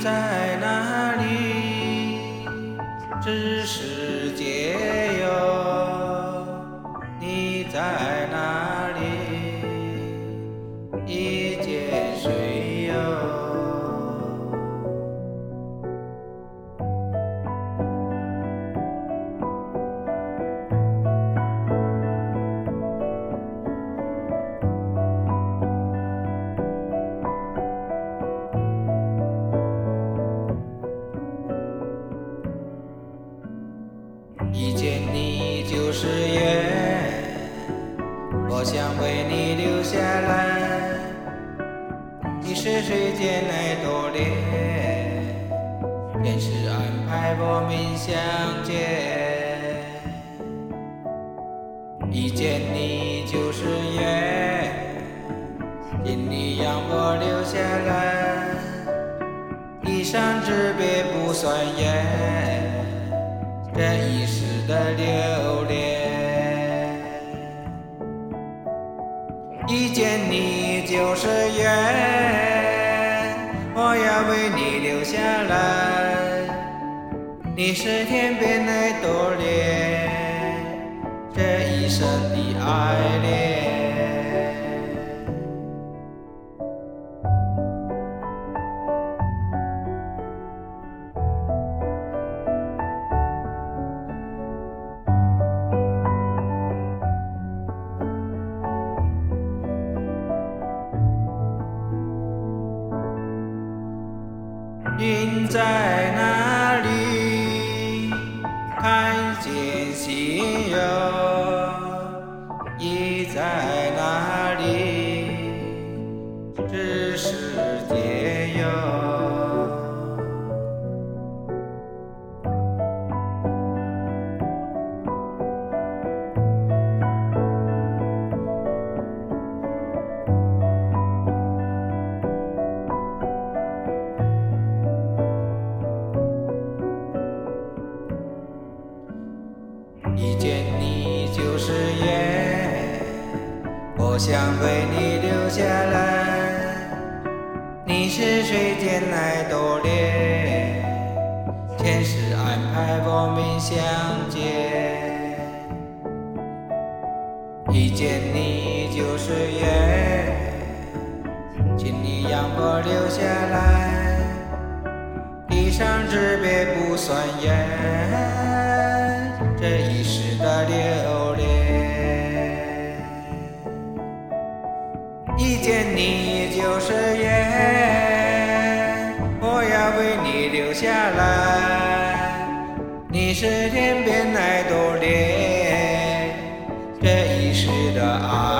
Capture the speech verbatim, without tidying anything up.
在哪里？这世界哟，你在哪里？遇见谁哟？遇见你就是缘，我想为你留下来。你是谁间来多恋，天使安排我们相见。遇见你就是缘，请你让我留下来。地上之别不算远，这一世的留恋。遇见你就是缘，我要为你留下来。你是天边的朵莲，这一生的爱恋。云在哪里？看见星哟，意在哪里？这世界哟。遇见你就是缘，我想为你留下来。你是谁间来多恋，前世安排我们相见。遇见你就是缘，请你让我留下来。地上之别不算远，这一世的留恋。遇见你就是缘，我要为你留下来。你是天边来多莲，这一世的爱。